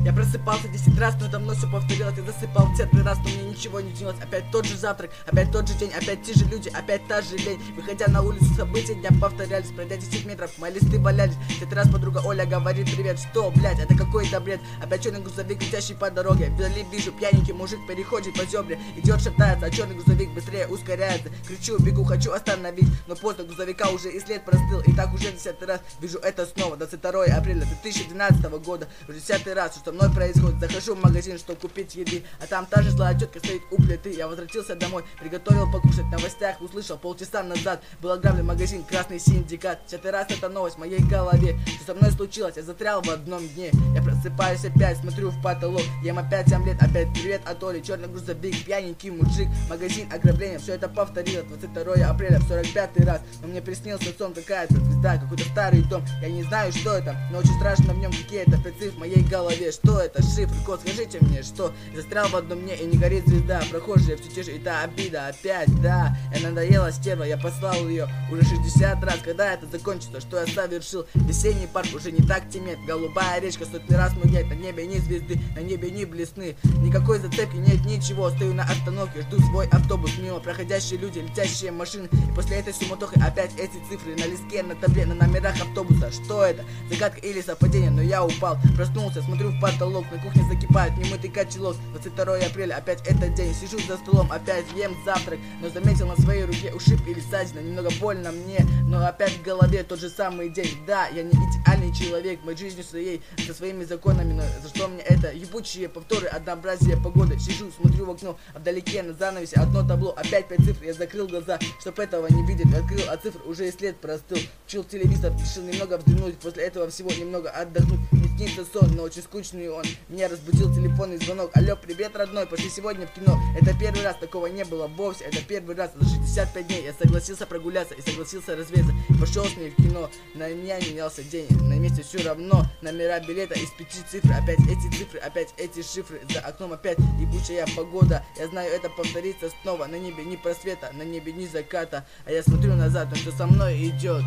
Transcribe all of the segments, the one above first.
Я просыпался 10 раз, но давно все повторилось. Я засыпал 10 раз, но мне ничего не снилось. Опять тот же завтрак, опять тот же день, опять те же люди, опять та же лень. Выходя на улицу, события дня повторялись. Пройдя 10 метров, мои листы валялись. 10 раз подруга Оля говорит привет. Что, блять, это какой-то бред. Опять черный грузовик, летящий по дороге. Вдали вижу, пьяненький мужик переходит по зебре. Идет, шатается, а черный грузовик быстрее ускоряется. Кричу, бегу, хочу остановить, но поздно, грузовика уже и след простыл. И так уже 10 раз вижу это снова. 22 апреля 2012 года. Уже 10 раз, что со мной происходит. Захожу в магазин, чтобы купить еды, а там та же злая тетка стоит у плиты. Я возвратился домой, приготовил покушать. В новостях услышал полчаса назад был ограблен магазин «Красный синдикат». 10 раз эта новость в моей голове. Что со мной случилось, я застрял в одном дне. Я просыпаюсь опять, смотрю в потолок. Ем опять омлет, опять привет от Оли. Черный грузовик, пьяненький мужик, магазин, ограбление. Все это повторилось 22 апреля в 45 раз. Но мне приснился сон, какая-то звезда, какой-то старый дом. Я не знаю, что это, но очень страшно в нем какие-то цифры в моей голове. Что это? Шифр, код, скажите мне, что? Застрял в одном дне и не горит звезда. Прохожие все те же, и та обида опять, да. Я надоела стерва, я послал ее уже 60 раз. Когда это закончится, что я совершил? Весенний парк уже не так темнеет. Голубая речка сотни раз мигает. На небе ни звезды, на небе ни блесны. Никакой зацепки, нет ничего. Стою на остановке, жду свой автобус. Мимо проходящие люди, летящие машины. И после этой суматохи опять эти цифры на листке, на табле, на номерах автобуса. Что это? Загадка или совпадение? Но я упал, проснулся, смотрю в потолок. На кухне закипает немытый котелок. 22 апреля, опять этот день. Сижу за столом, опять ем завтрак. Но заметил на своей руке ушиб или ссадина. Немного больно мне, но опять в голове тот же самый день. Да, я не идеальный человек, моей жизнью своей, со своими законами. Но за что мне это? Ебучие повторы, однообразие погоды. Сижу, смотрю в окно, а вдалеке на занавесе одно табло. Опять 5 цифр, я закрыл глаза, чтоб этого не видеть. Открыл, а цифр уже и след простыл. Включил телевизор, решил немного взглянуть. После этого всего немного отдохнуть. Не снится сон, но очень скучный он. Меня разбудил телефонный звонок. Алло, привет, родной, пошли сегодня в кино. Это первый раз, такого не было вовсе. Это первый раз за 65 дней я согласился прогуляться и согласился развеяться. Пошел с ней в кино, на меня менялся день. На месте все равно, номера билета из 5 цифр. Опять эти цифры, опять эти шифры. За окном опять ебучая погода. Я знаю, это повторится снова. На небе ни просвета, на небе ни заката. А я смотрю назад, но что со мной идет.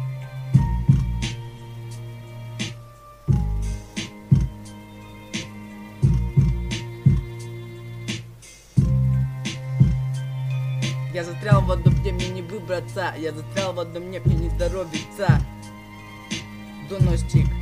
Я застрял в одном дне, мне не выбраться. Я застрял в одном дне, мне не здоровится. Доносчик.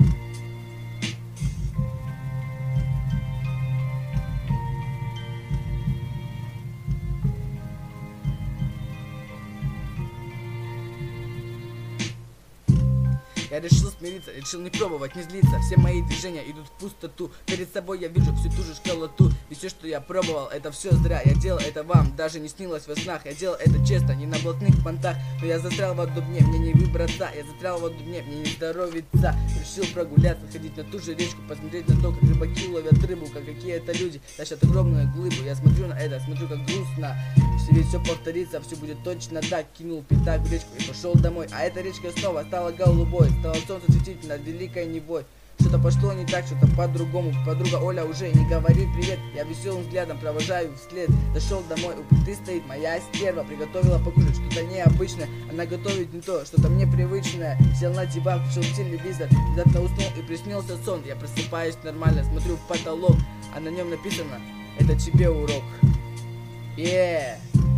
Я решил смириться, решил не пробовать, не злиться. Все мои движения идут в пустоту. Перед собой я вижу всю ту же школоту. И все, что я пробовал, это все зря. Я делал это вам, даже не снилось во снах. Я делал это честно, не на блатных понтах. Но я застрял в одном дне, мне не выбраться. Я застрял в одном дне, мне не здоровится. Решил прогуляться, ходить на ту же речку, посмотреть на то, как рыбаки ловят рыбу, как какие-то люди тащат огромную глыбу. Я смотрю на это, смотрю, как грустно. Ведь все повторится, все будет точно так. Кинул пятак в речку и пошел домой. А эта речка снова стала голубой. Стало солнце светить над великой Невой. Что-то пошло не так, что-то по-другому. Подруга Оля уже не говорит привет. Я веселым взглядом провожаю вслед. Дошел домой, у плиты стоит моя стерва. Приготовила покушать что-то необычное. Она готовит не то, что-то мне привычное. Сел на диван, включил телевизор. Внезапно уснул и приснился сон. Я просыпаюсь нормально, смотрю в потолок, а на нем написано: это тебе урок. Yeah.